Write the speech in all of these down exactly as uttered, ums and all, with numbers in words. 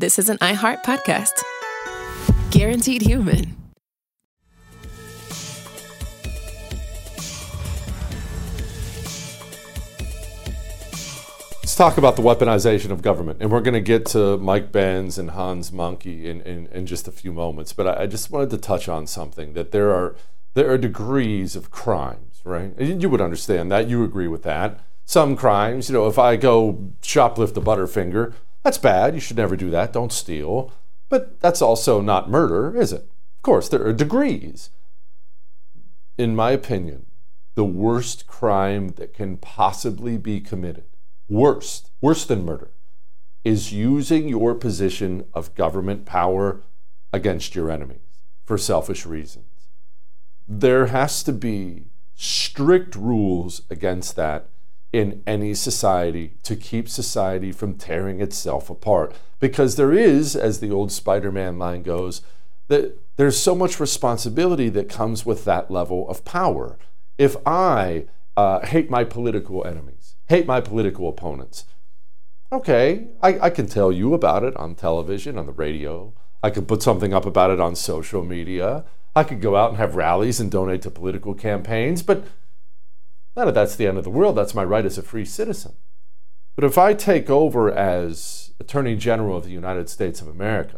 this is an iHeart podcast. Guaranteed Human. Let's talk about the weaponization of government. And we're going to get to Mike Benz and Hans Monkey in, in, in just a few moments. But I, I just wanted to touch on something, that there are there are degrees of crimes, right? You would understand that. You agree with that. Some crimes, you know, if I go shoplift a Butterfinger, that's bad. You should never do that. Don't steal. But that's also not murder, is it? Of course, there are degrees. In my opinion, the worst crime that can possibly be committed, worst, worse than murder, is using your position of government power against your enemies for selfish reasons. There has to be strict rules against that in any society to keep society from tearing itself apart. Because there is, as the old Spider-Man line goes, that there's so much responsibility that comes with that level of power. If I uh, hate my political enemies, hate my political opponents, okay, I, I can tell you about it on television, on the radio. I could put something up about it on social media. I could go out and have rallies and donate to political campaigns, but none of that's the end of the world. That's my right as a free citizen. But if I take over as Attorney General of the United States of America,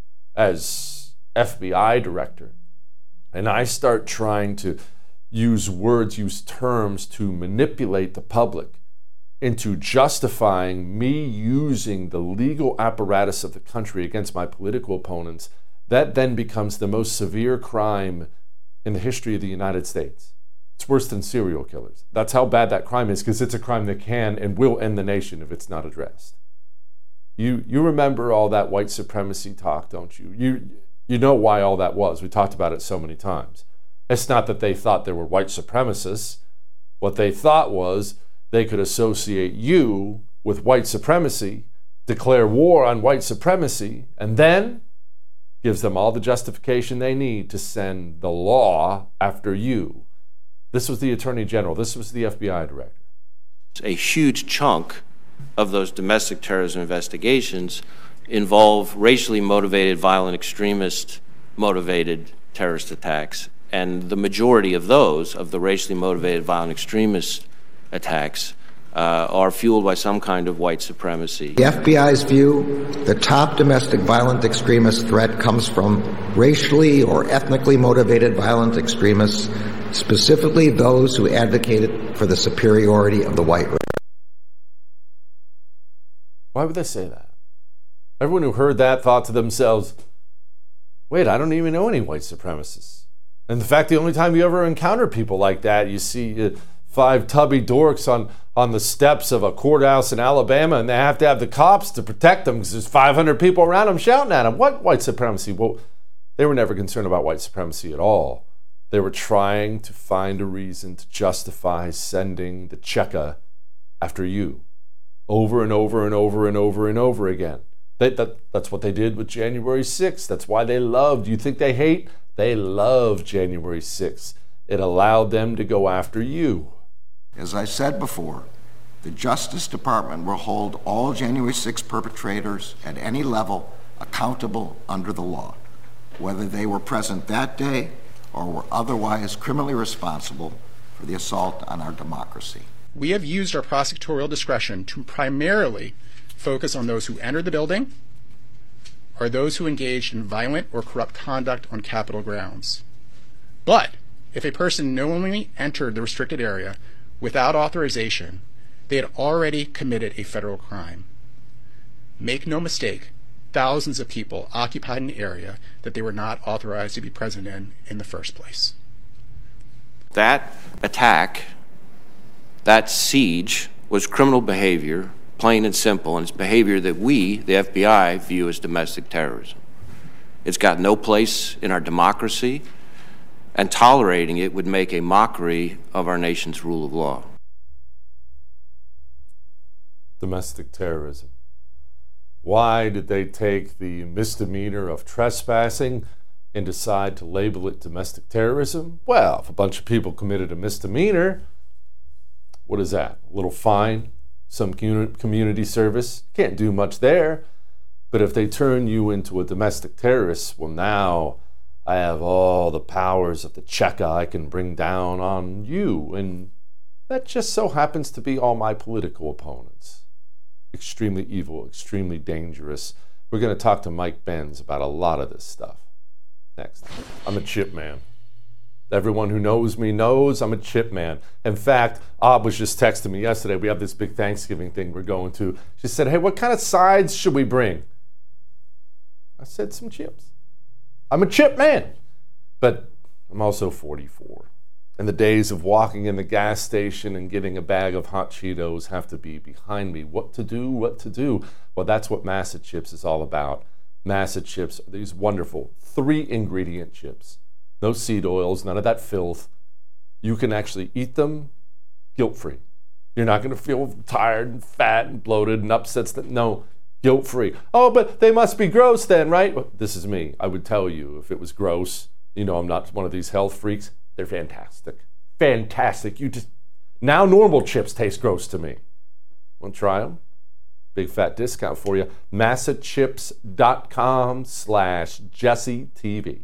as F B I director, and I start trying to use words, use terms to manipulate the public into justifying me using the legal apparatus of the country against my political opponents, that then becomes the most severe crime in the history of the United States. It's worse than serial killers. That's how bad that crime is, because it's a crime that can and will end the nation if it's not addressed. You you remember all that white supremacy talk, don't you? You you know why all that was. We talked about it so many times. It's not that they thought there were white supremacists. What they thought was they could associate you with white supremacy, declare war on white supremacy, and then gives them all the justification they need to send the law after you. This was the Attorney General. This was the F B I director. A huge chunk of those domestic terrorism investigations involve racially motivated, violent, extremist motivated terrorist attacks. And the majority of those, of the racially motivated, violent, extremist attacks, uh, are fueled by some kind of white supremacy. The F B I's view, the top domestic violent extremist threat comes from racially or ethnically motivated violent extremists, specifically those who advocated for the superiority of the white race. Why would they say that? Everyone who heard that thought to themselves, wait, I don't even know any white supremacists. And in fact, the only time you ever encounter people like that, you see uh, five tubby dorks on, on the steps of a courthouse in Alabama, and they have to have the cops to protect them because there's five hundred people around them shouting at them. What white supremacy? Well, they were never concerned about white supremacy at all. They were trying to find a reason to justify sending the Cheka after you over and over and over and over and over again. They, that, that's what they did with January sixth. That's why they loved. You think they hate? They loved January sixth. It allowed them to go after you. As I said before, the Justice Department will hold all January sixth perpetrators at any level accountable under the law, whether they were present that day or were otherwise criminally responsible for the assault on our democracy. We have used our prosecutorial discretion to primarily focus on those who entered the building or those who engaged in violent or corrupt conduct on Capitol grounds. But if a person knowingly entered the restricted area without authorization, they had already committed a federal crime. Make no mistake, thousands of people occupied an area that they were not authorized to be present in in the first place. That attack, that siege, was criminal behavior, plain and simple, and it's behavior that we, the F B I, view as domestic terrorism. It's got no place in our democracy, and tolerating it would make a mockery of our nation's rule of law. Domestic terrorism. Why did they take the misdemeanor of trespassing and decide to label it domestic terrorism? Well, if a bunch of people committed a misdemeanor, what is that? A little fine? Some community service? Can't do much there. But if they turn you into a domestic terrorist, well, now I have all the powers of the Cheka I can bring down on you. And that just so happens to be all my political opponents. Extremely evil, extremely dangerous. We're going to talk to Mike Benz about a lot of this stuff. Next. I'm a chip man. Everyone who knows me knows I'm a chip man. In fact, Ob was just texting me yesterday. We have this big Thanksgiving thing we're going to. She said, hey, what kind of sides should we bring? I said, some chips. I'm a chip man. But I'm also forty-four. And the days of walking in the gas station and getting a bag of hot Cheetos have to be behind me. What to do, what to do? Well, that's what Massa Chips is all about. Massa Chips are these wonderful three-ingredient chips. No seed oils, none of that filth. You can actually eat them guilt-free. You're not going to feel tired and fat and bloated and upsets. That no, guilt-free. Oh, but they must be gross then, right? Well, this is me. I would tell you if it was gross. You know, I'm not one of these health freaks. They're fantastic. Fantastic. You just now normal chips taste gross to me. Want to try them? Big fat discount for you. massachips.com slash Jesse TV.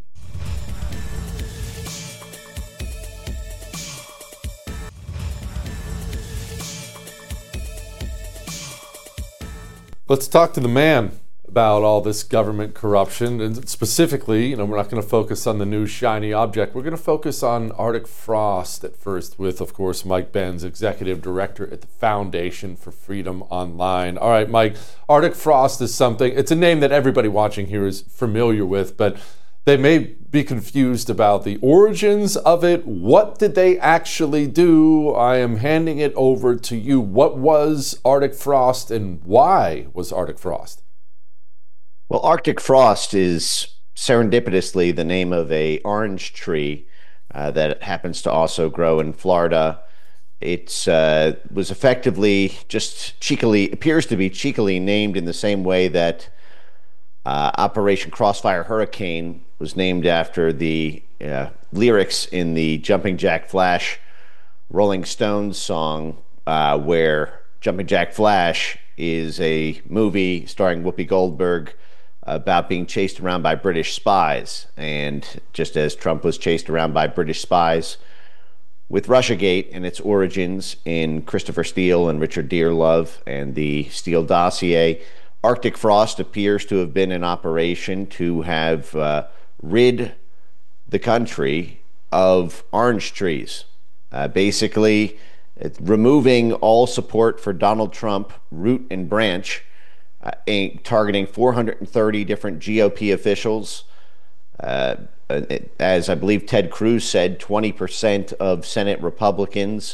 Let's talk to the man about all this government corruption, and specifically, you know, we're not going to focus on the new shiny object. We're going to focus on Arctic Frost at first with, of course, Mike Benz, Executive Director at the Foundation for Freedom Online. All right, Mike, Arctic Frost is something, it's a name that everybody watching here is familiar with, but they may be confused about the origins of it. What did they actually do? I am handing it over to you. What was Arctic Frost and why was Arctic Frost? Well, Arctic Frost is serendipitously the name of a orange tree uh, that happens to also grow in Florida. It uh, was effectively just cheekily, appears to be cheekily named in the same way that uh, Operation Crossfire Hurricane was named after the uh, lyrics in the Jumping Jack Flash Rolling Stones song, uh, where Jumping Jack Flash is a movie starring Whoopi Goldberg about being chased around by British spies. And just as Trump was chased around by British spies with Russiagate and its origins in Christopher Steele and Richard Dearlove and the Steele dossier, Arctic Frost appears to have been in operation to have uh, rid the country of orange trees. Uh, basically, it's removing all support for Donald Trump, root and branch, Uh, targeting four hundred thirty different G O P officials. Uh, as I believe Ted Cruz said, twenty percent of Senate Republicans,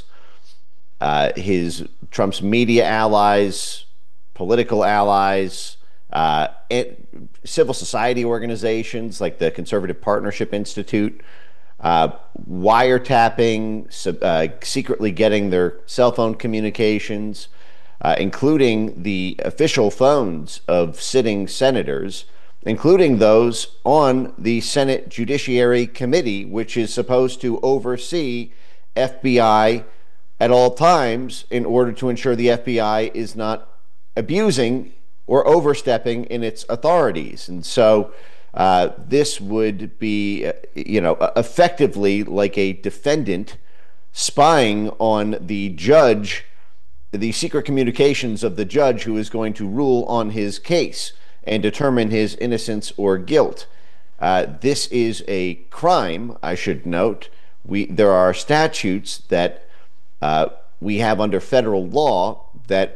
uh, his Trump's media allies, political allies, uh, civil society organizations like the Conservative Partnership Institute, uh, wiretapping, uh, secretly getting their cell phone communications, Uh, including the official phones of sitting senators, including those on the Senate Judiciary Committee, which is supposed to oversee F B I at all times in order to ensure the F B I is not abusing or overstepping in its authorities. And so uh, this would be, uh, you know, effectively like a defendant spying on the judge, the secret communications of the judge who is going to rule on his case and determine his innocence or guilt. Uh, this is a crime, I should note. We there are statutes that uh, we have under federal law that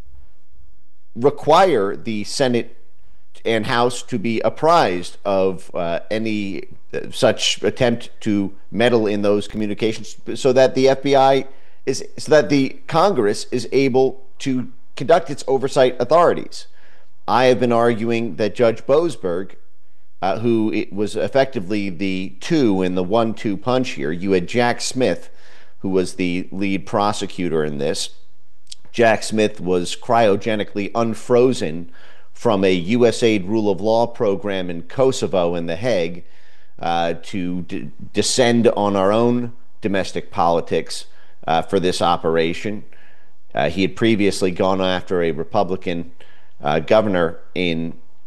require the Senate and House to be apprised of uh, any such attempt to meddle in those communications, so that the F B I is so that the Congress is able to conduct its oversight authorities. I have been arguing that Judge Boasberg, uh, who it was effectively the two in the one two punch here, you had Jack Smith, who was the lead prosecutor in this. Jack Smith was cryogenically unfrozen from a U S A I D rule of law program in Kosovo in The Hague uh, to d- descend on our own domestic politics Uh, for this operation. Uh, he had previously gone after a Republican uh, governor in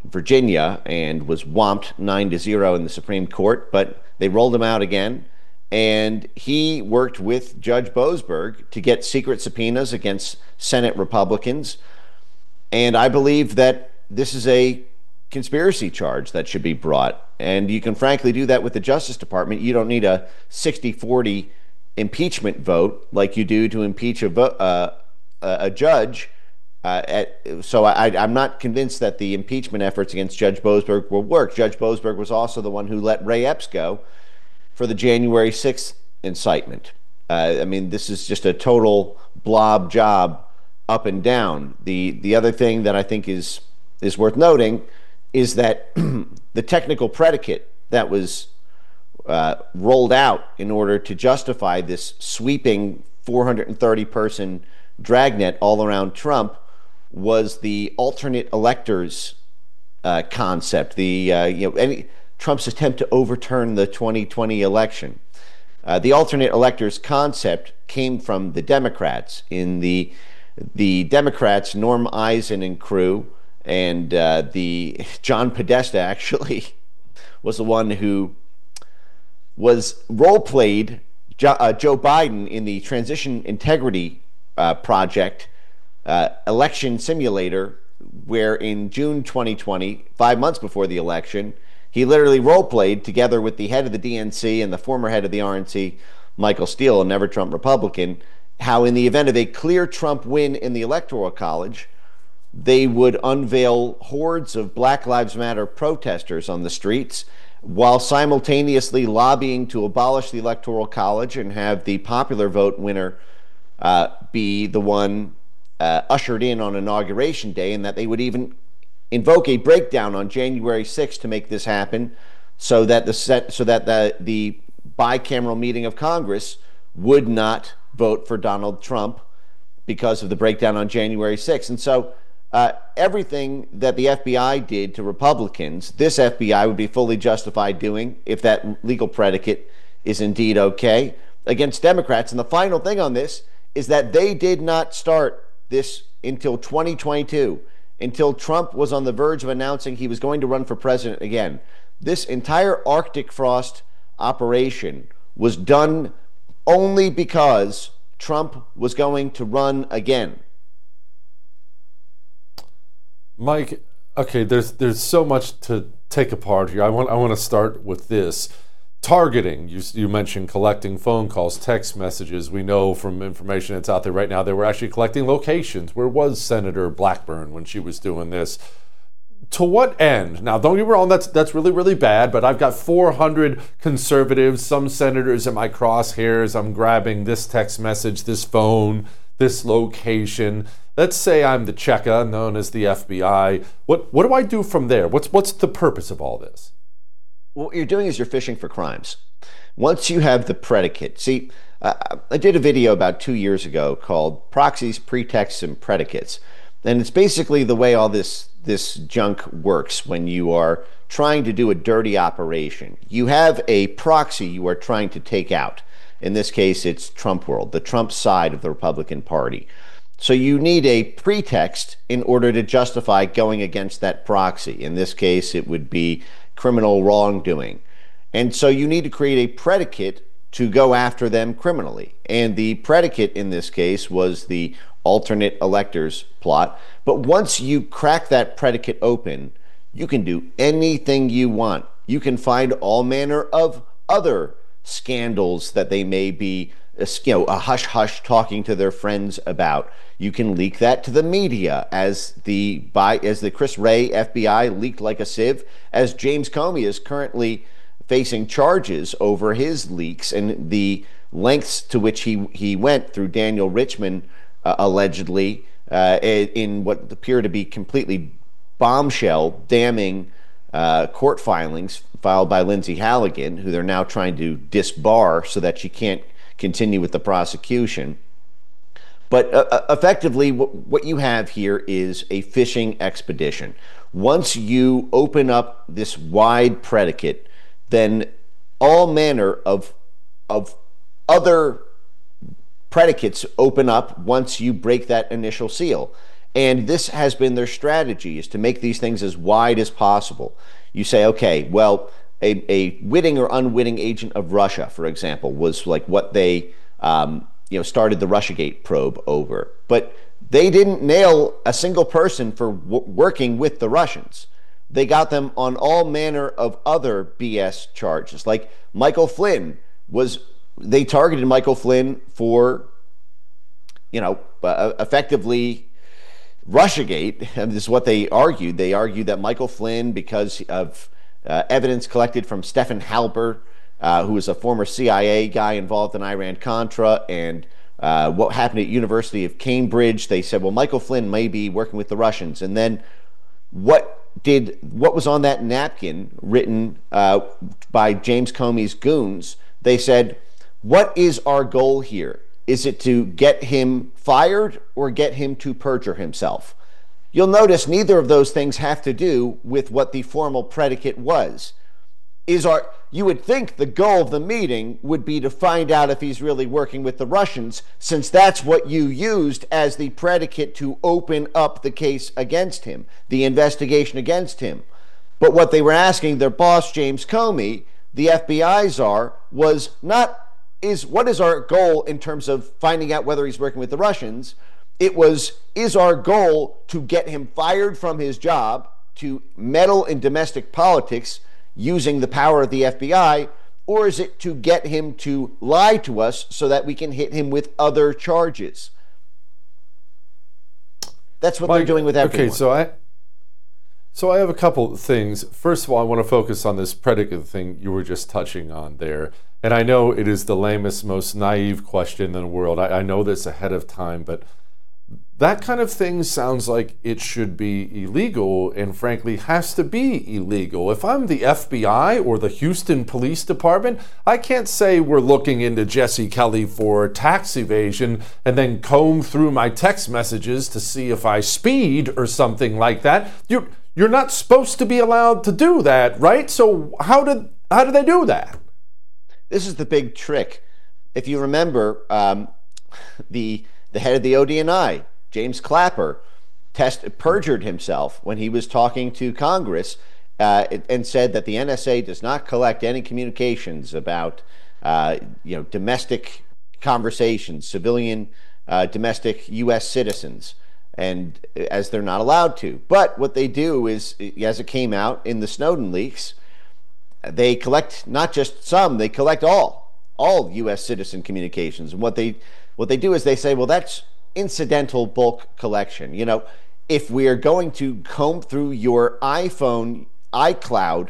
Virginia and was whomped nine to zero in the Supreme Court, but they rolled him out again. And he worked with Judge Boasberg to get secret subpoenas against Senate Republicans. And I believe that this is a conspiracy charge that should be brought. And you can frankly do that with the Justice Department. You don't need a sixty forty impeachment vote like you do to impeach a, vo- uh, a judge. Uh, at, so I, I'm not convinced that the impeachment efforts against Judge Boasberg will work. Judge Boasberg was also the one who let Ray Epps go for the January sixth incitement. Uh, I mean, this is just a total blob job up and down. The the other thing that I think is is worth noting is that the technical predicate that was uh, rolled out in order to justify this sweeping four hundred thirty person dragnet all around Trump was the alternate electors uh, concept. The uh, you know any Trump's attempt to overturn the twenty twenty election. Uh, the alternate electors concept came from the Democrats. In the the Democrats, Norm Eisen and crew, and uh, the John Podesta actually was the one who was role played jo- uh, Joe Biden in the Transition Integrity uh, Project uh, election simulator, where in June twenty twenty, five months before the election, he literally role-played together with the head of the D N C and the former head of the R N C, Michael Steele, a never-Trump Republican, how in the event of a clear Trump win in the Electoral College, they would unveil hordes of Black Lives Matter protesters on the streets while simultaneously lobbying to abolish the Electoral College and have the popular vote winner uh, be the one uh, ushered in on Inauguration Day, and that they would even invoke a breakdown on January sixth to make this happen, so that the set, so that the the bicameral meeting of Congress would not vote for Donald Trump because of the breakdown on January sixth. And so uh, everything that the F B I did to Republicans, this F B I would be fully justified doing if that legal predicate is indeed okay against Democrats. And the final thing on this is that they did not start this until twenty twenty-two. Until Trump was on the verge of announcing he was going to run for president again. This entire Arctic Frost operation was done only because Trump was going to run again. Mike, okay, there's there's so much to take apart here. I want I want to start with this. Targeting, you, you mentioned collecting phone calls, text messages. We know from information that's out there right now they were actually collecting locations. Where was Senator Blackburn when she was doing this? To what end? Now, don't get me wrong, that's, that's really, really bad, but I've got four hundred conservatives, some senators in my crosshairs. I'm grabbing this text message, this phone, this location. Let's say I'm the Cheka, known as the F B I. What, what do I do from there? What's, what's the purpose of all this? What you're doing is you're fishing for crimes. Once you have the predicate, see, uh, I did a video about two years ago called Proxies, Pretexts, and Predicates. And it's basically the way all this, this junk works when you are trying to do a dirty operation. You have a proxy you are trying to take out. In this case, it's Trump world, the Trump side of the Republican Party. So you need a pretext in order to justify going against that proxy. In this case, it would be criminal wrongdoing. And so you need to create a predicate to go after them criminally. And the predicate in this case was the alternate electors plot. But once you crack that predicate open, you can do anything you want. You can find all manner of other scandals that they may be, you know, a hush-hush talking to their friends about. You can leak that to the media, as the by as the Chris Wray F B I leaked like a sieve, as James Comey is currently facing charges over his leaks and the lengths to which he he went through Daniel Richman, uh, allegedly, uh, in what appear to be completely bombshell, damning uh, court filings filed by Lindsay Halligan, who they're now trying to disbar so that she can't continue with the prosecution. But uh, effectively, what, what you have here is a fishing expedition. Once you open up this wide predicate, then all manner of, of other predicates open up once you break that initial seal. And this has been their strategy, is to make these things as wide as possible. You say, okay, well, a, a witting or unwitting agent of Russia, for example, was like what they um, you know, started the Russiagate probe over. But they didn't nail a single person for w- working with the Russians. They got them on all manner of other B S charges. Like Michael Flynn was, they targeted Michael Flynn for, you know, uh, effectively Russiagate. And this is what they argued. They argued that Michael Flynn, because of uh, evidence collected from Stephen Halper, uh, who was a former C I A guy involved in Iran-Contra, and uh, what happened at University of Cambridge, they said, well, Michael Flynn may be working with the Russians. And then what did what was on that napkin written uh, by James Comey's goons? They said, what is our goal here? Is it to get him fired or get him to perjure himself? You'll notice neither of those things have to do with what the formal predicate was. Is our you would think the goal of the meeting would be to find out if he's really working with the Russians, since that's what you used as the predicate to open up the case against him, the investigation against him. But what they were asking their boss, James Comey, the F B I czar, was not is what is our goal in terms of finding out whether he's working with the Russians. It was, is our goal to get him fired from his job, to meddle in domestic politics using the power of the F B I, or is it to get him to lie to us so that we can hit him with other charges? That's what Mike, they're doing with everyone. Okay, so I so I have a couple things. First of all, I want to focus on this predicate thing you were just touching on there. And I know it is the lamest, most naive question in the world. I, I know this ahead of time, but that kind of thing sounds like it should be illegal, and frankly has to be illegal. If I'm the F B I or the Houston Police Department, I can't say we're looking into Jesse Kelly for tax evasion and then comb through my text messages to see if I speed or something like that. You're, you're not supposed to be allowed to do that, right? So how did how do they do that? This is the big trick. If you remember, um, the the head of the O D N I, James Clapper, test, perjured himself when he was talking to Congress uh, and said that the N S A does not collect any communications about uh, you know, domestic conversations, civilian uh, domestic U S citizens, and as they're not allowed to. But what they do is, as it came out in the Snowden leaks, they collect not just some, they collect all, all U S citizen communications. And what they what they do is they say, well, that's incidental bulk collection. You know, if we are going to comb through your iPhone, iCloud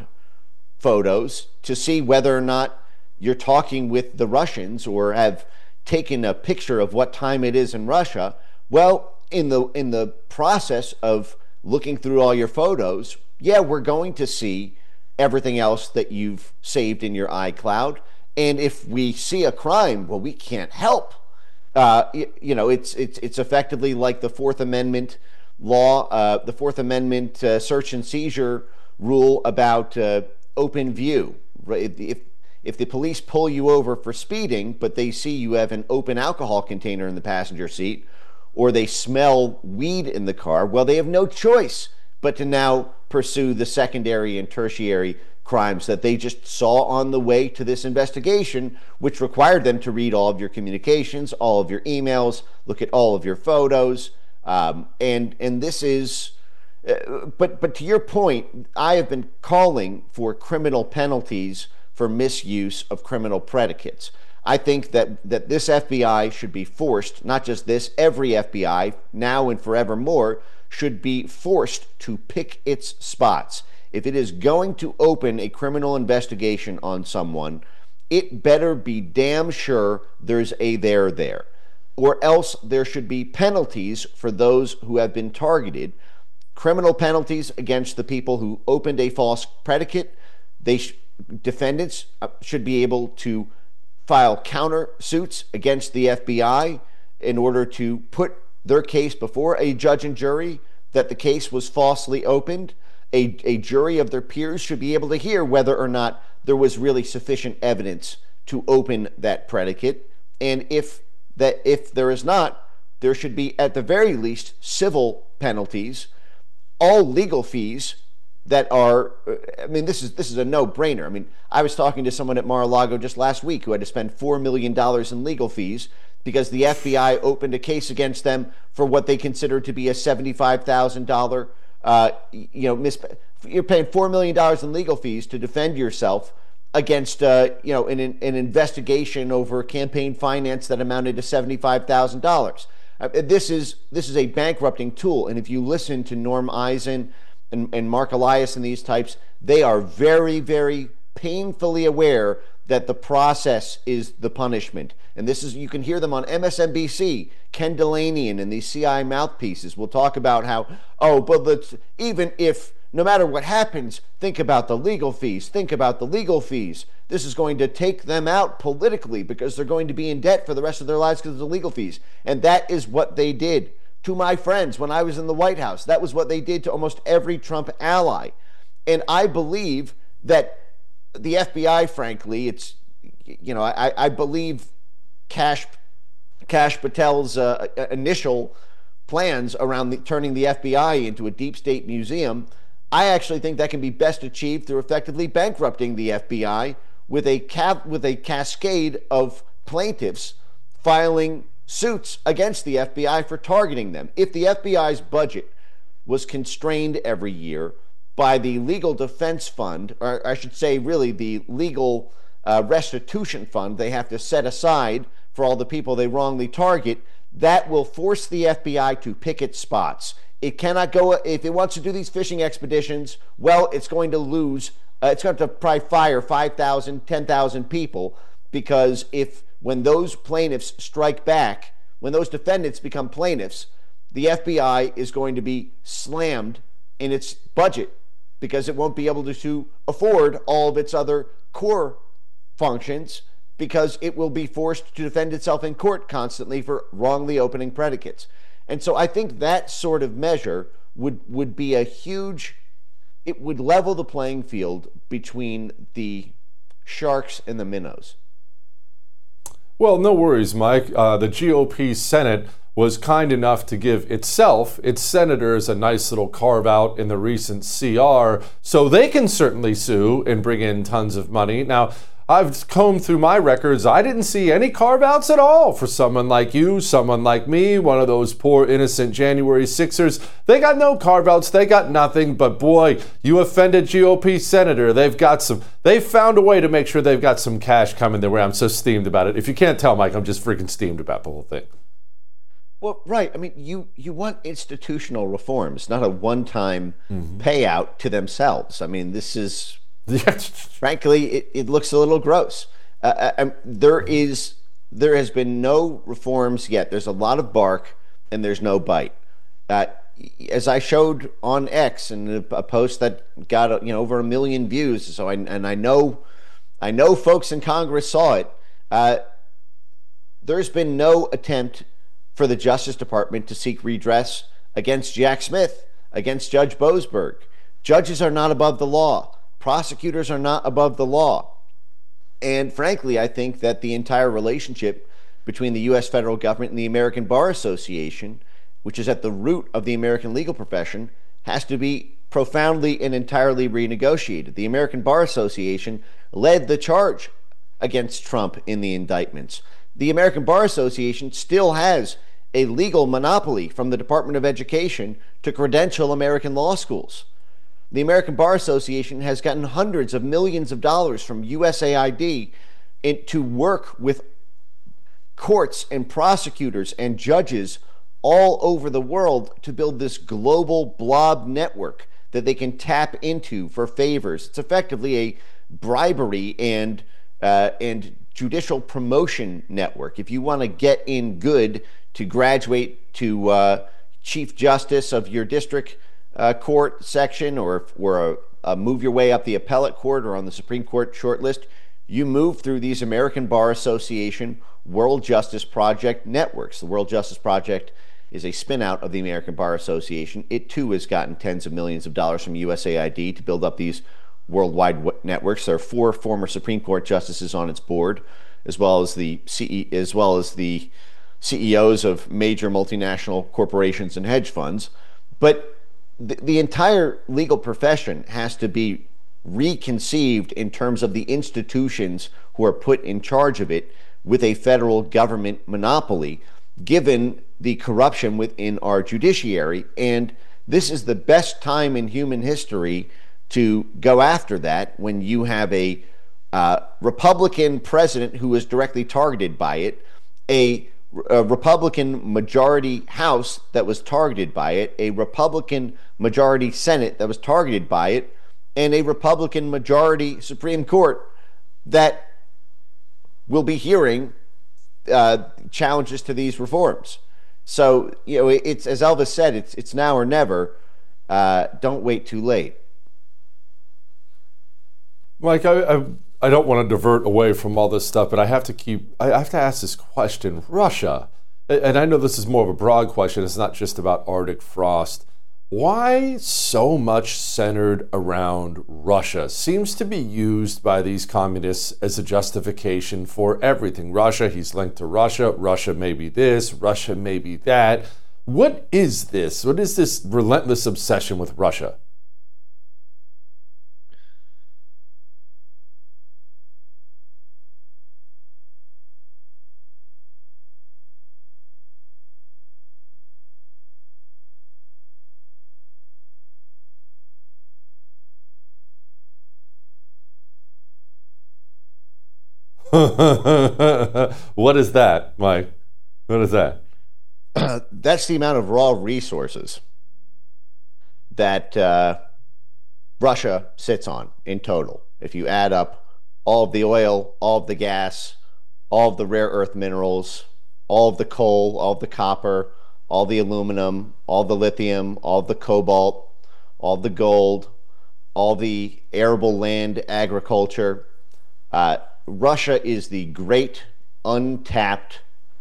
photos to see whether or not you're talking with the Russians or have taken a picture of what time it is in Russia, well, in the in the process of looking through all your photos, yeah, we're going to see everything else that you've saved in your iCloud. And if we see a crime, well, we can't help. Uh, you, you know, it's it's it's effectively like the Fourth Amendment law, uh, the Fourth Amendment uh, search and seizure rule about uh, open view. Right? If if the police pull you over for speeding, but they see you have an open alcohol container in the passenger seat, or they smell weed in the car, well, they have no choice but to now pursue the secondary and tertiary crimes that they just saw on the way to this investigation, which required them to read all of your communications, all of your emails, look at all of your photos, um, and and this is. Uh, but but to your point, I have been calling for criminal penalties for misuse of criminal predicates. I think that that this F B I should be forced, not just this, every F B I now and forevermore should be forced to pick its spots. If it is going to open a criminal investigation on someone, it better be damn sure there's a there there, or else there should be penalties for those who have been targeted. Criminal penalties against the people who opened a false predicate. They sh- defendants should be able to file counter suits against the F B I in order to put their case before a judge and jury that the case was falsely opened. A, a jury of their peers should be able to hear whether or not there was really sufficient evidence to open that predicate. And if that if there is not, there should be, at the very least, civil penalties, all legal fees that are, I mean, this is this is a no-brainer. I mean, I was talking to someone at Mar-a-Lago just last week who had to spend four million dollars in legal fees because the F B I opened a case against them for what they consider to be a seventy-five thousand dollars, uh, you know, mis- you're paying four million dollars in legal fees to defend yourself against, uh, you know, an, an investigation over campaign finance that amounted to seventy-five thousand dollars. Uh, this is this is a bankrupting tool, and if you listen to Norm Eisen and, and Mark Elias and these types, they are very, very painfully aware that the process is the punishment. And this is, you can hear them on M S N B C. Ken Delanian and these C I A mouthpieces will talk about how, oh, but let's, even if, no matter what happens, think about the legal fees, think about the legal fees. This is going to take them out politically because they're going to be in debt for the rest of their lives because of the legal fees. And that is what they did to my friends when I was in the White House. That was what they did to almost every Trump ally. And I believe that the F B I, frankly, it's, you know, I, I believe Kash, Kash Patel's uh, initial plans around the, turning the F B I into a deep state museum. I actually think that can be best achieved through effectively bankrupting the F B I with a cap, with a cascade of plaintiffs filing suits against the F B I for targeting them. If the F B I's budget was constrained every year by the Legal Defense Fund, or I should say really the Legal uh, Restitution Fund they have to set aside for all the people they wrongly target, that will force the F B I to pick its spots. It cannot go, if it wants to do these fishing expeditions, well, it's going to lose, uh, it's going to probably fire five thousand, ten thousand people, because if, when those plaintiffs strike back, when those defendants become plaintiffs, the F B I is going to be slammed in its budget because it won't be able to, to afford all of its other core functions, because it will be forced to defend itself in court constantly for wrongly opening predicates. And so I think that sort of measure would, would be a huge, it would level the playing field between the sharks and the minnows. Well, no worries, Mike. Uh, the G O P Senate was kind enough to give itself, its senators, a nice little carve out in the recent C R, so they can certainly sue and bring in tons of money. Now, I've combed through my records. I didn't see any carve-outs at all for someone like you, someone like me, one of those poor innocent January sixers. They got no carve-outs. They got nothing. But boy, you offended G O P senator. They've got some. They've found a way to make sure they've got some cash coming their way. I'm so steamed about it. If you can't tell, Mike, I'm just freaking steamed about the whole thing. Well, right. I mean, you, you want institutional reforms, not a one-time mm-hmm. payout to themselves. I mean, this is... frankly, it, it looks a little gross. Uh, I, there is, there has been no reforms yet. There's a lot of bark and there's no bite. Uh, as I showed on X in a, a post that got you know over a million views, so I, and I know, I know folks in Congress saw it. Uh, there's been no attempt for the Justice Department to seek redress against Jack Smith, against Judge Boasberg. Judges are not above the law. Prosecutors are not above the law. And frankly, I think that the entire relationship between the U S federal government and the American Bar Association, which is at the root of the American legal profession, has to be profoundly and entirely renegotiated. The American Bar Association led the charge against Trump in the indictments. The American Bar Association still has a legal monopoly from the Department of Education to credential American law schools. The American Bar Association has gotten hundreds of millions of dollars from U S A I D in, to work with courts and prosecutors and judges all over the world to build this global blob network that they can tap into for favors. It's effectively a bribery and uh, and judicial promotion network. If you want to get in good to graduate to uh, Chief Justice of your district Uh, court section, or or a, a move your way up the appellate court or on the Supreme Court shortlist, you move through these American Bar Association World Justice Project networks. The World Justice Project is a spin-out of the American Bar Association. It too has gotten tens of millions of dollars from U S A I D to build up these worldwide networks. There are four former Supreme Court justices on its board, as well as the C E, as well as the C E Os of major multinational corporations and hedge funds. But the, the entire legal profession has to be reconceived in terms of the institutions who are put in charge of it with a federal government monopoly, given the corruption within our judiciary. And this is the best time in human history to go after that, when you have a uh, Republican president who is directly targeted by it, a, a Republican majority House that was targeted by it, a Republican majority Senate that was targeted by it, and a Republican majority Supreme Court that will be hearing uh, challenges to these reforms. So, you know, it's, as Elvis said, it's it's now or never. Uh, don't wait too late. Mike, I, I I don't want to divert away from all this stuff, but I have to keep. I have to ask this question. Russia, and I know this is more of a broad question. It's not just about Arctic frost. Why so much centered around Russia? Seems to be used by these communists as a justification for everything. Russia, he's linked to Russia. Russia may be this. Russia may be that. What is this? What is this relentless obsession with Russia? What is that, Mike? What is that? Uh, that's the amount of raw resources that uh, Russia sits on in total. If you add up all of the oil, all of the gas, all of the rare earth minerals, all of the coal, all of the copper, all the aluminum, all the lithium, all the cobalt, all the gold, all the arable land agriculture, uh, Russia is the great untapped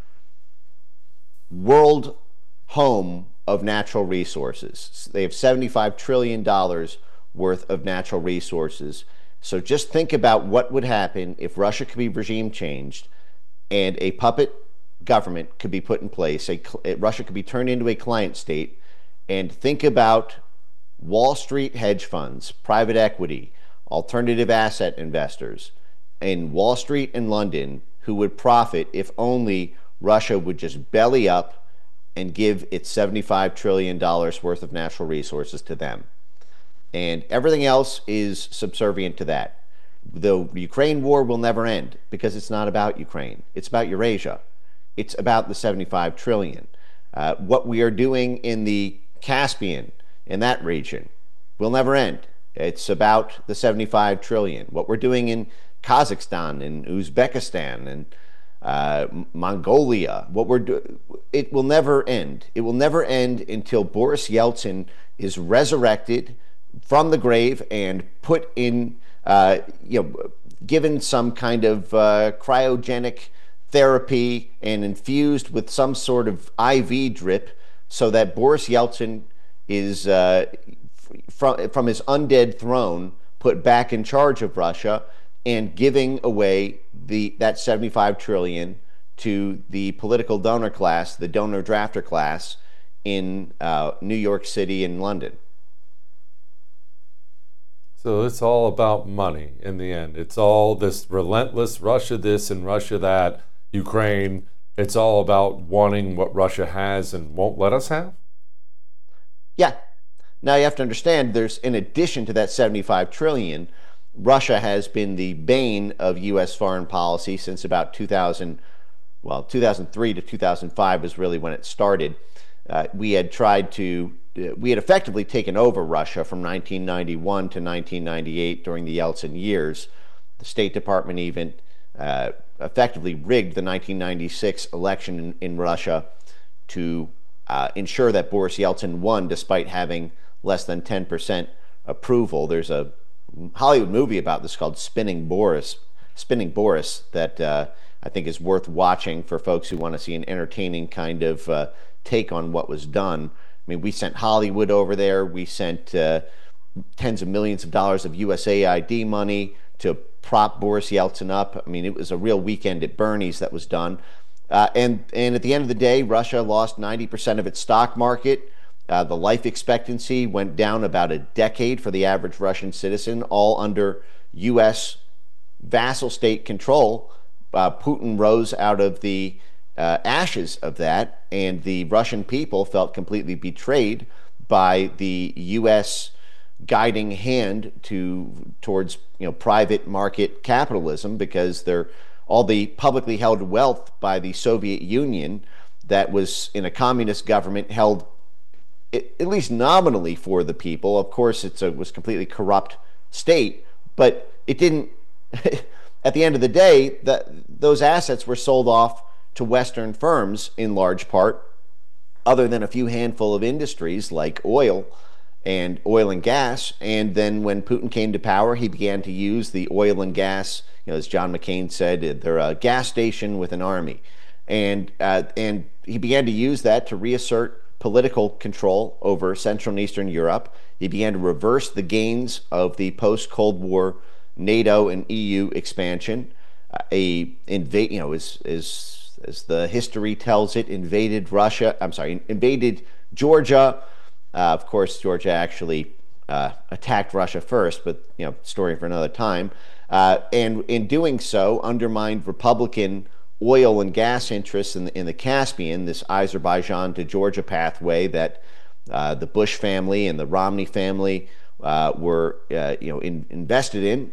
world home of natural resources. They have seventy-five trillion dollars worth of natural resources. So just think about what would happen if Russia could be regime changed and a puppet government could be put in place. A, Russia could be turned into a client state. And think about Wall Street hedge funds, private equity, alternative asset investors in Wall Street and London who would profit if only Russia would just belly up and give its seventy-five trillion dollars worth of natural resources to them. And everything else is subservient to that. The Ukraine war will never end because it's not about Ukraine. It's about Eurasia. It's about the seventy-five trillion. Uh, what we are doing in the Caspian, in that region, will never end. It's about the seventy-five trillion. What we're doing in Kazakhstan and Uzbekistan and uh, Mongolia, what we're doing, it will never end. It will never end until Boris Yeltsin is resurrected from the grave and put in, uh, you know, given some kind of uh, cryogenic therapy and infused with some sort of I V drip, so that Boris Yeltsin is uh, from from his undead throne put back in charge of Russia and giving away the that seventy-five trillion to the political donor class, the donor drafter class in uh, New York City and London. So it's all about money in the end. It's all this relentless Russia this and Russia that, Ukraine. It's all about wanting what Russia has and won't let us have? Yeah. Now you have to understand, there's, in addition to that seventy-five trillion, Russia has been the bane of U S foreign policy since about two thousand, well, two thousand three to two thousand five was really when it started. Uh, we had tried to, uh, we had effectively taken over Russia from nineteen ninety-one to nineteen ninety-eight during the Yeltsin years. The State Department even uh, effectively rigged the nineteen ninety-six election in, in Russia to uh, ensure that Boris Yeltsin won despite having less than ten percent approval. There's a Hollywood movie about this called Spinning Boris, Spinning Boris that uh, I think is worth watching for folks who want to see an entertaining kind of uh, take on what was done. I mean, we sent Hollywood over there. We sent uh, tens of millions of dollars of U S A I D money to prop Boris Yeltsin up. I mean, it was a real weekend at Bernie's that was done. Uh, and, and at the end of the day, Russia lost ninety percent of its stock market. Uh, the life expectancy went down about a decade for the average Russian citizen, all under U S vassal state control. Uh, Putin rose out of the uh, ashes of that, and the Russian people felt completely betrayed by the U S guiding hand to towards you know private market capitalism, because they're all the publicly held wealth by the Soviet Union that was in a communist government held it, at least nominally for the people. Of course, it's a was completely corrupt state, but it didn't. At the end of the day, that those assets were sold off to Western firms in large part, other than a few handful of industries like oil and oil and gas. And then when Putin came to power, he began to use the oil and gas, you know, as John McCain said, they're a gas station with an army. And, uh, and he began to use that to reassert political control over Central and Eastern Europe. He began to reverse the gains of the post-Cold War NATO and E U expansion. Uh, a invade, you know, as, as as the history tells it, invaded Russia. I'm sorry, invaded Georgia. Uh, of course, Georgia actually uh, attacked Russia first, but you know, story for another time. Uh, and in doing so, undermined Republican oil and gas interests in the, in the Caspian, this Azerbaijan to Georgia pathway that uh, the Bush family and the Romney family uh, were, uh, you know, in, invested in,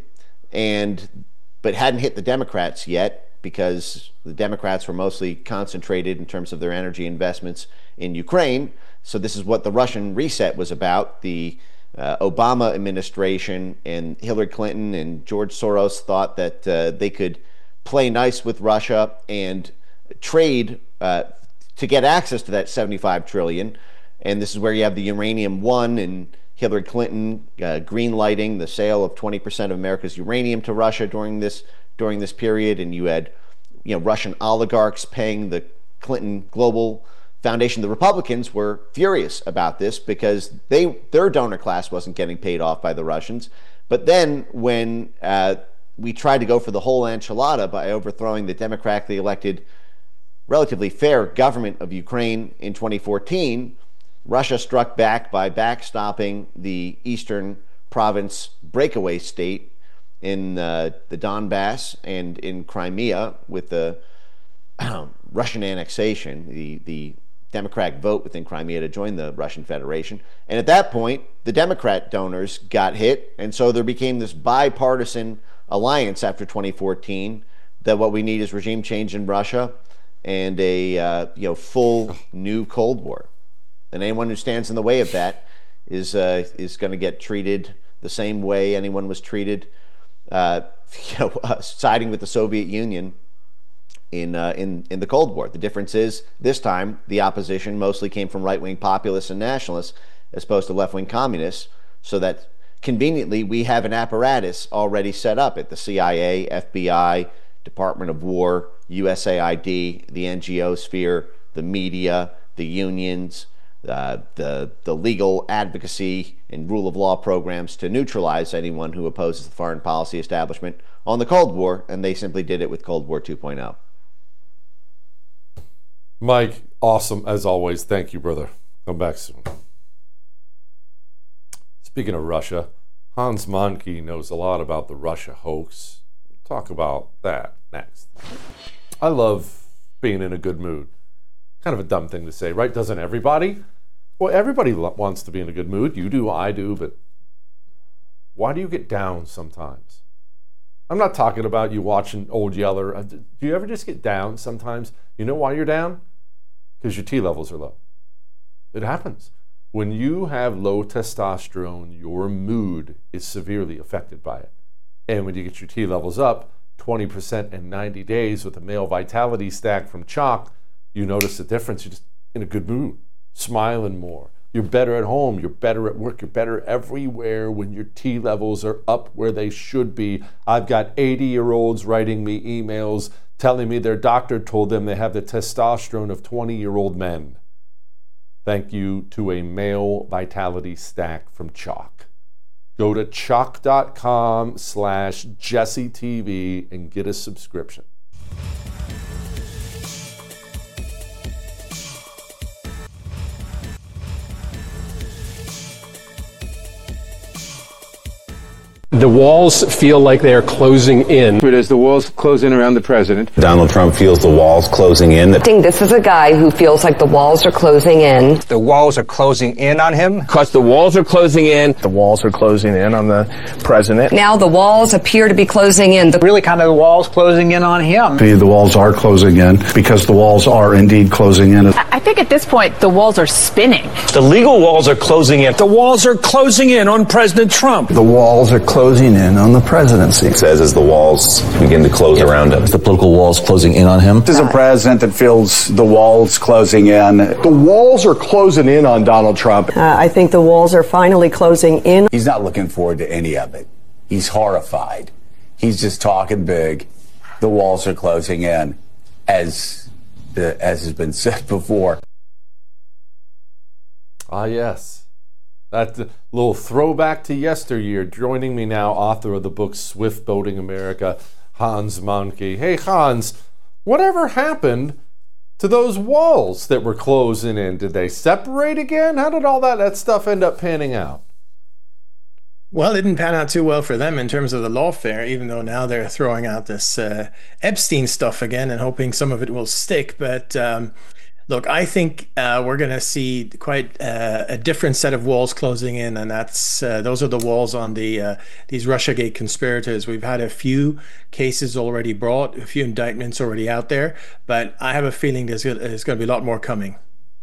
and but hadn't hit the Democrats yet, because the Democrats were mostly concentrated in terms of their energy investments in Ukraine. So this is what the Russian reset was about. The uh, Obama administration and Hillary Clinton and George Soros thought that uh, they could play nice with Russia and trade uh, to get access to that seventy-five trillion dollars. And this is where you have the Uranium One and Hillary Clinton uh, green-lighting the sale of twenty percent of America's uranium to Russia during this during this period, and you had, you know, Russian oligarchs paying the Clinton Global Foundation. The Republicans were furious about this because they their donor class wasn't getting paid off by the Russians. But then when uh, we tried to go for the whole enchilada by overthrowing the democratically elected, relatively fair government of Ukraine in twenty fourteen, Russia struck back by backstopping the eastern province breakaway state in uh, the Donbass and in Crimea with the uh, Russian annexation, the, the Democratic vote within Crimea to join the Russian Federation. And at that point, the Democrat donors got hit, and so there became this bipartisan alliance after twenty fourteen that what we need is regime change in Russia and a uh, you know full new Cold War. And anyone who stands in the way of that is uh, is going to get treated the same way anyone was treated Uh, you know, uh, siding with the Soviet Union in uh, in in the Cold War. The difference is this time the opposition mostly came from right-wing populists and nationalists as opposed to left-wing communists, so that conveniently we have an apparatus already set up at the C I A, F B I, Department of War, U S A I D, the N G O sphere, the media, the unions, uh, the the legal advocacy and rule of law programs to neutralize anyone who opposes the foreign policy establishment on the Cold War, and they simply did it with Cold War two point oh. Mike, awesome as always. Thank you, brother. Come back soon. Speaking of Russia, Hans Manke knows a lot about the Russia hoax. We'll talk about that next. I love being in a good mood. Kind of a dumb thing to say, right? Doesn't everybody? Well, everybody wants to be in a good mood. You do, I do, but why do you get down sometimes? I'm not talking about you watching Old Yeller. Do you ever just get down sometimes? You know why you're down? Because your T levels are low. It happens. When you have low testosterone, your mood is severely affected by it. And when you get your T levels up twenty percent in ninety days with a male vitality stack from Chalk, you notice the difference. You're just in a good mood, smiling more. You're better at home. You're better at work. You're better everywhere when your T levels are up where they should be. I've got eighty-year-olds writing me emails telling me their doctor told them they have the testosterone of twenty-year-old men. Thank you to a male vitality stack from Chalk. Go to chalk.com slash JesseTV and get a subscription. walls feel like they are closing in. But as the walls close in around the president, Donald Trump feels the walls closing in. I think this is a guy who feels like the walls are closing in. The walls are closing in on him. Because the walls are closing in. The walls are closing in on the president. Now the walls appear to be closing in. The really kind of the walls closing in on him. The walls are closing in because the walls are indeed closing in. I think at this point the walls are spinning. The legal walls are closing in. The walls are closing in on President Trump. The walls are closing in on the presidency. It says as the walls begin to close yeah. around him. The political walls closing in on him. This is a president that feels the walls closing in. The walls are closing in on Donald Trump. Uh, I think the walls are finally closing in. He's not looking forward to any of it. He's horrified. He's just talking big. The walls are closing in, as the, as has been said before. Ah, yes. That little throwback to yesteryear. Joining me now, author of the book Swift Boating America, Hans Mahnke. Hey, Hans, whatever happened to those walls that were closing in? Did they separate again? How did all that, that stuff end up panning out? Well, it didn't pan out too well for them in terms of the lawfare, even though now they're throwing out this uh, Epstein stuff again and hoping some of it will stick. But um, look, I think uh, we're going to see quite uh, a different set of walls closing in, and that's uh, those are the walls on the uh, these Russiagate conspirators. We've had a few cases already brought, a few indictments already out there, but I have a feeling there's, there's going to be a lot more coming.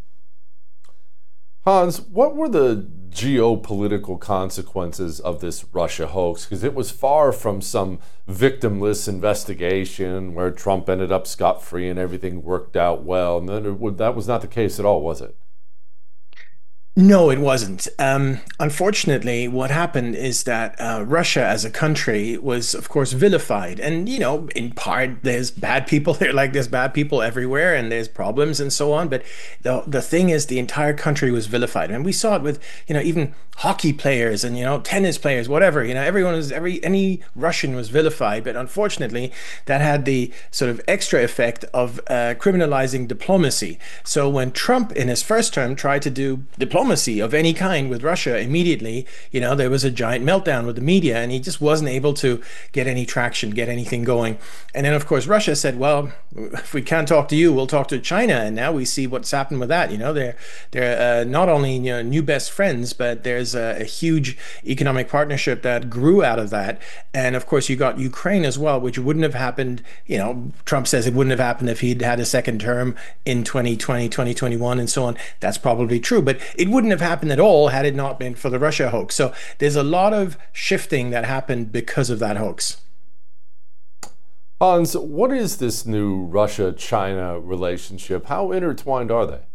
Hans, what were the geopolitical consequences of this Russia hoax? Because it was far from some victimless investigation where Trump ended up scot-free and everything worked out well. And then it, that was not the case at all, was it? No, it wasn't. Um, unfortunately, what happened is that uh, Russia as a country was, of course, vilified. And, you know, in part, there's bad people there, like there's bad people everywhere, and there's problems and so on. But the, the thing is, the entire country was vilified. And we saw it with, you know, even hockey players and, you know, tennis players, whatever. You know, everyone was, every, any Russian was vilified. But unfortunately, that had the sort of extra effect of uh, criminalizing diplomacy. So when Trump, in his first term, tried to do diplomacy, of any kind with Russia, immediately, you know, there was a giant meltdown with the media, and he just wasn't able to get any traction, get anything going. And then, of course, Russia said, well, if we can't talk to you, we'll talk to China. And now we see what's happened with that. You know, they're they're uh, not only, you know, new best friends, but there's a, a huge economic partnership that grew out of that. And of course, you got Ukraine as well, which wouldn't have happened. You know, Trump says it wouldn't have happened if he'd had a second term in twenty twenty, twenty twenty-one, and so on. That's probably true, but it wouldn't have happened at all had it not been for the Russia hoax. So there's a lot of shifting that happened because of that hoax. Hans, what is this new Russia-China relationship? How intertwined are they?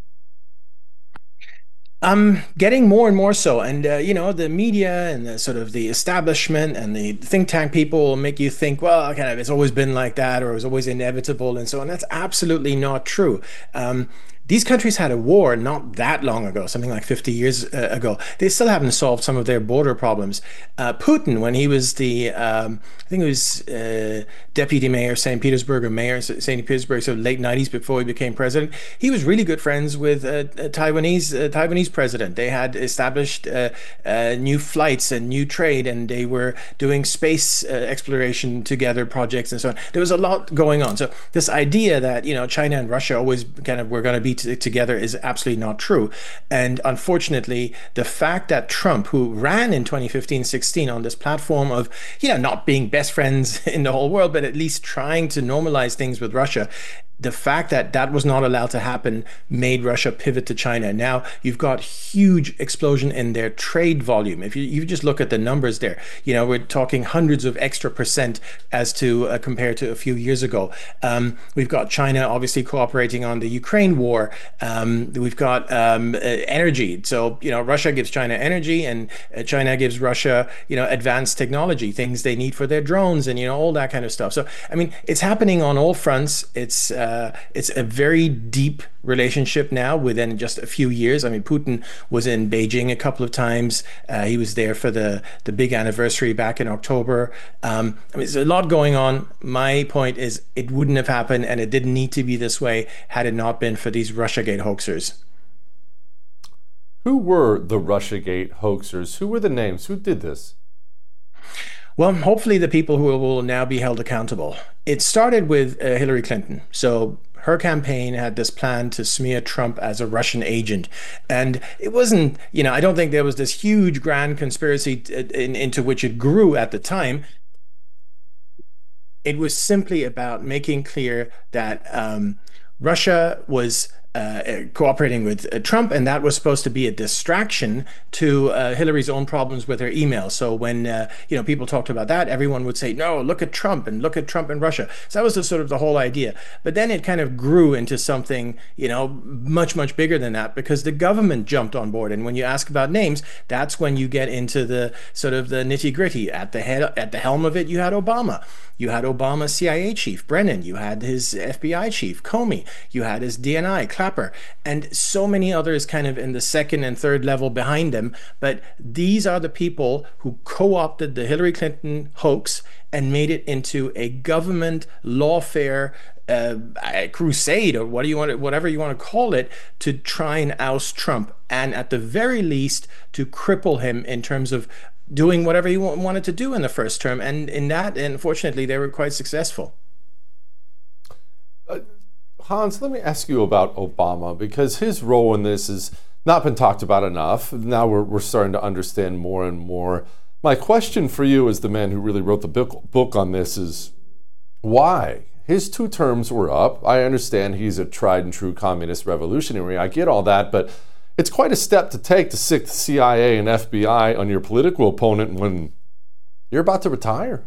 Um, getting more and more so. And, uh, you know, the media and the sort of the establishment and the think tank people will make you think, well, kind of, it's always been like that, or it was always inevitable and so on. That's absolutely not true. Um, These countries had a war not that long ago, something like fifty years uh, ago. They still haven't solved some of their border problems. Uh, Putin, when he was the, um, I think it was uh, deputy mayor of Saint Petersburg, or mayor of Saint Petersburg, so late nineties before he became president, he was really good friends with uh, a Taiwanese uh, Taiwanese president. They had established uh, uh, new flights and new trade, and they were doing space uh, exploration together, projects and so on. There was a lot going on. So this idea that, you know, China and Russia always kind of were going to be together is absolutely not true. And unfortunately, the fact that Trump, who ran in twenty fifteen sixteen on this platform of, you know, not being best friends in the whole world, but at least trying to normalize things with Russia, the fact that that was not allowed to happen made Russia pivot to China. Now you've got huge explosion in their trade volume. If you, you just look at the numbers there, you know, we're talking hundreds of extra percent as to uh, compared to a few years ago. Um, we've got China obviously cooperating on the Ukraine war. Um, we've got um, uh, energy. So, you know, Russia gives China energy, and uh, China gives Russia, you know, advanced technology, things they need for their drones and, you know, all that kind of stuff. So, I mean, it's happening on all fronts. It's uh, Uh, it's a very deep relationship now within just a few years. I mean, Putin was in Beijing a couple of times. Uh, he was there for the, the big anniversary back in October. Um, I mean, there's a lot going on. My point is it wouldn't have happened, and it didn't need to be this way had it not been for these Russiagate hoaxers. Who were the Russiagate hoaxers? Who were the names? Who did this? Well, hopefully the people who will now be held accountable. It started with uh, Hillary Clinton. So her campaign had this plan to smear Trump as a Russian agent. And it wasn't, you know, I don't think there was this huge grand conspiracy t- in, into which it grew at the time. It was simply about making clear that um, Russia was Uh, cooperating with uh, Trump, and that was supposed to be a distraction to uh, Hillary's own problems with her email. So when uh, you know people talked about that, everyone would say, "No, look at Trump and look at Trump and Russia." So that was the, sort of the whole idea. But then it kind of grew into something you know much much bigger than that, because the government jumped on board. And when you ask about names, that's when you get into the sort of the nitty gritty. At the head, at the helm of it, you had Obama. You had Obama's C I A chief, Brennan. You had his F B I chief, Comey. You had his D N I, Clapper, and so many others kind of in the second and third level behind them. But these are the people who co-opted the Hillary Clinton hoax and made it into a government lawfare uh, crusade, or what do you want, to, whatever you want to call it, to try and oust Trump, and at the very least to cripple him in terms of doing whatever he wanted to do in the first term. And in that, unfortunately, they were quite successful. Uh, Hans, let me ask you about Obama, because his role in this has not been talked about enough. Now we're, we're starting to understand more and more. My question for you, as the man who really wrote the book, book on this, is why? His two terms were up. I understand he's a tried and true communist revolutionary. I get all that, but it's quite a step to take to stick the C I A and F B I on your political opponent when you're about to retire.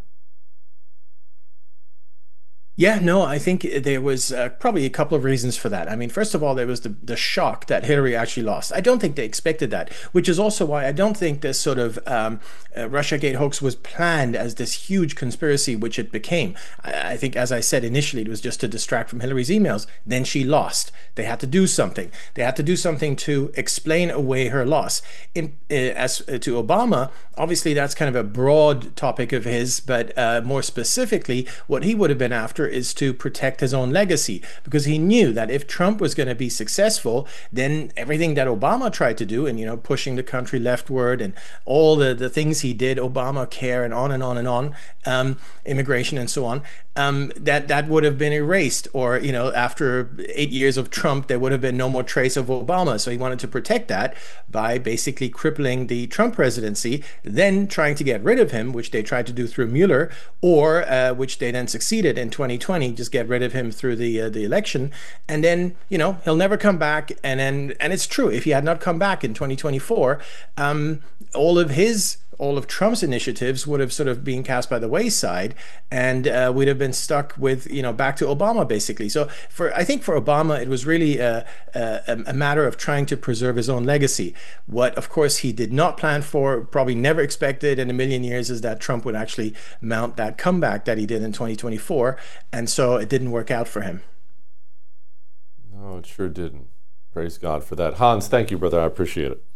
Yeah, no, I think there was uh, probably a couple of reasons for that. I mean, first of all, there was the, the shock that Hillary actually lost. I don't think they expected that, which is also why I don't think this sort of um, uh, Russiagate hoax was planned as this huge conspiracy, which it became. I, I think, as I said initially, it was just to distract from Hillary's emails. Then she lost. They had to do something. They had to do something to explain away her loss. In, uh, as uh, to Obama, obviously that's kind of a broad topic of his, but uh, more specifically, what he would have been after is to protect his own legacy, because he knew that if Trump was going to be successful, then everything that Obama tried to do, and you know pushing the country leftward and all the the things he did, Obamacare and on and on and on, um, immigration and so on, um, that that would have been erased. Or you know after eight years of Trump, there would have been no more trace of Obama. So he wanted to protect that by basically crippling the Trump presidency, then trying to get rid of him, which they tried to do through Mueller, or uh, which they then succeeded in twenty twenty, just get rid of him through the uh, the election, and then you know he'll never come back. And then and it's true, if he had not come back in twenty twenty-four, um, all of his all of Trump's initiatives would have sort of been cast by the wayside, and uh, we'd have been stuck with, you know, back to Obama, basically. So for I think for Obama, it was really a, a, a matter of trying to preserve his own legacy. What, of course, he did not plan for, probably never expected in a million years, is that Trump would actually mount that comeback that he did in twenty twenty-four, and so it didn't work out for him. No, it sure didn't. Praise God for that. Hans, thank you, brother. I appreciate it.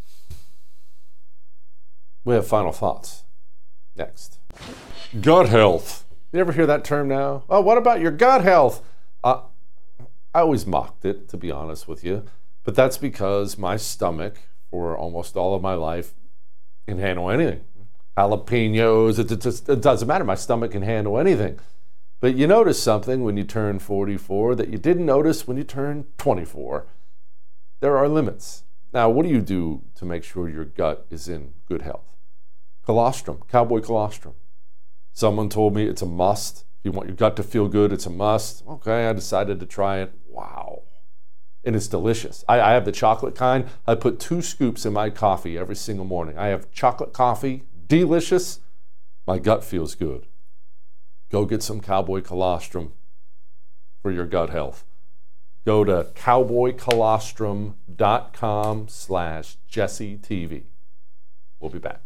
We have final thoughts next. Gut health. You ever hear that term now? Oh, what about your gut health? Uh, I always mocked it, to be honest with you, but that's because my stomach, for almost all of my life, can handle anything. Jalapenos, it, it, just, it doesn't matter. My stomach can handle anything. But you notice something when you turn forty-four that you didn't notice when you turn twenty-four. There are limits. Now, what do you do to make sure your gut is in good health? Colostrum, cowboy colostrum. Someone told me it's a must. If you want your gut to feel good, it's a must. Okay, I decided to try it. Wow. And it's delicious. I, I have the chocolate kind. I put two scoops in my coffee every single morning. I have chocolate coffee, delicious. My gut feels good. Go get some cowboy colostrum for your gut health. Go to cowboycolostrum.com slash Jesse TV. We'll be back.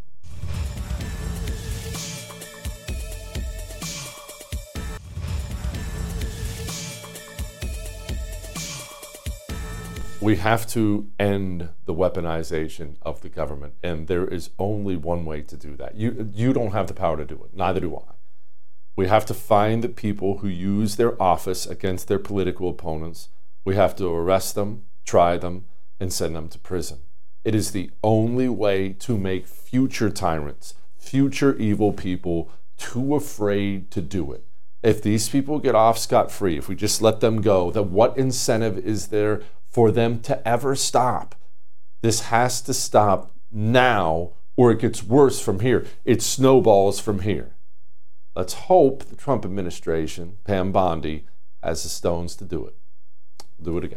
We have to end the weaponization of the government, and there is only one way to do that. You, you don't have the power to do it. Neither do I. We have to find the people who use their office against their political opponents. We have to arrest them, try them, and send them to prison. It is the only way to make future tyrants, future evil people too afraid to do it. If these people get off scot-free, if we just let them go, then what incentive is there for them to ever stop? This has to stop now, or it gets worse from here. It snowballs from here. Let's hope the Trump administration, Pam Bondi, has the stones to do it. We'll do it again.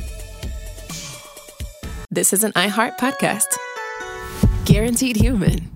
This is an iHeart podcast. Guaranteed Human.